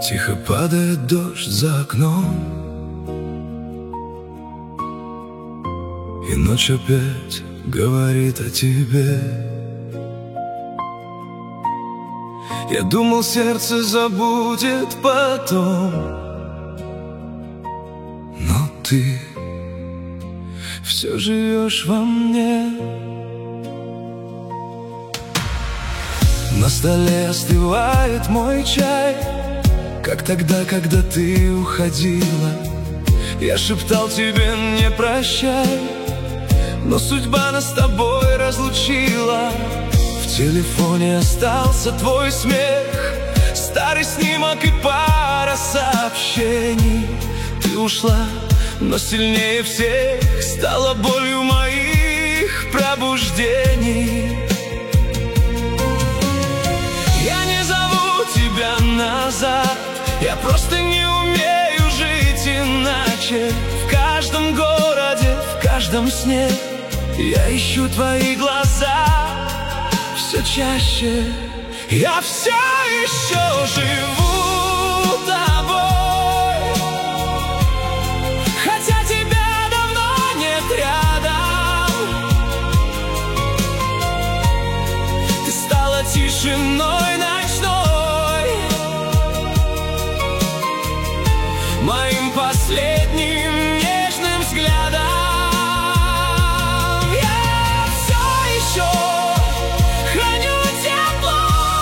Тихо падает дождь за окном, и ночь опять говорит о тебе. Я думал, сердце забудет потом, но ты все живешь во мне. На столе остывает мой чай, как тогда, когда ты уходила. Я шептал тебе не прощай, но судьба нас с тобой разлучила. В телефоне остался твой смех, старый снимок и пара сообщений. Ты ушла, но сильнее всех стала болью моих пробуждений. Я не зову тебя назад, я просто не умею жить иначе. В каждом городе, в каждом сне я ищу твои глаза все чаще. Я все еще живу тобой, хотя тебя давно нет рядом. Ты стала тишиной ночной, моим последним нежным взглядом. Я все еще храню тепло,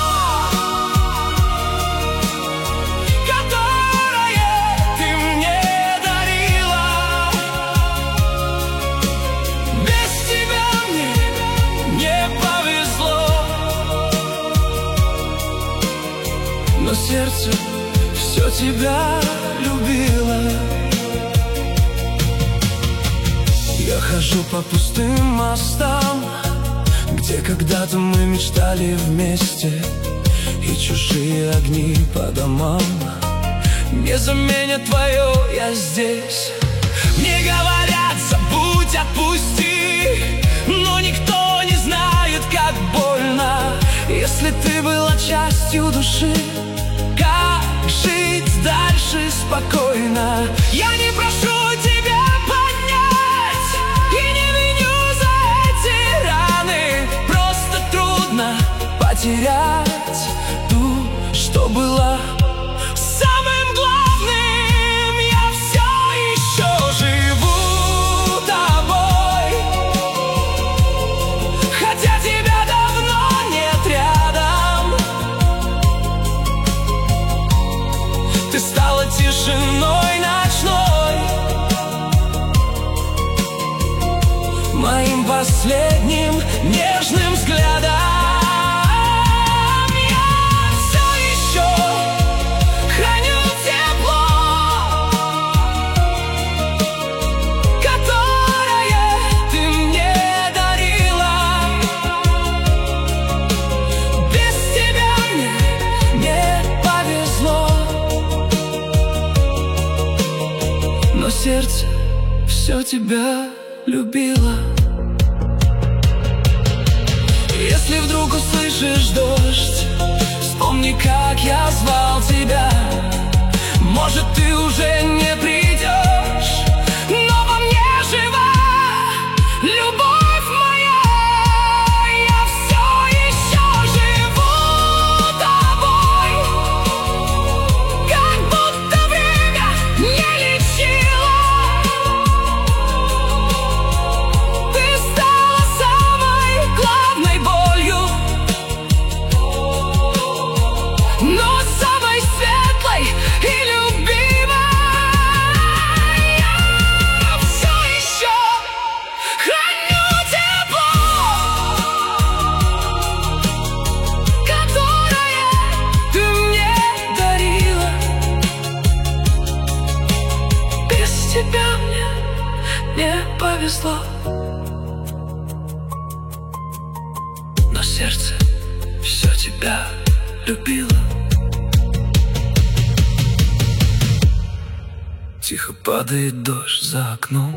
которое ты мне дарила. Без тебя мне не повезло, но сердце все тебя любила. Я хожу по пустым мостам, где когда-то мы мечтали вместе, и чужие огни по домам не заменят твое «я здесь». Мне говорят: забудь, отпусти, но никто не знает, как больно, если ты была частью души. Как жить дальше спокойно? Я не прошу тебя поднять и не виню за эти раны. Просто трудно потерять ту, что была самым главным. Я все еще живу тобой, хотя тебя давно нет рядом. Ты стала тишиной ночной, моим последним нежным взглядом. Я все еще храню тепло, которое ты мне дарила. Без тебя мне не повезло, но сердце все тебя любило. Если вдруг услышишь дождь, вспомни, как я звал тебя. Может, ты уже не придешь, но во мне жива любовь моя. Я все еще живу тобой, как будто время не лечило. Ты стала самой главной болью, но самой светлой и любимой. Я все еще храню тепло, которое ты мне дарила. Без тебя мне не повезло, но сердце все тебя любило. Тихо падает дождь за окном,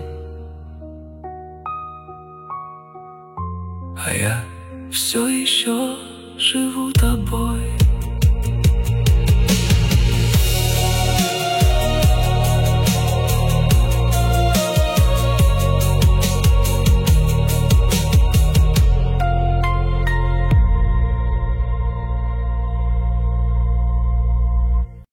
а я все еще живу тобой.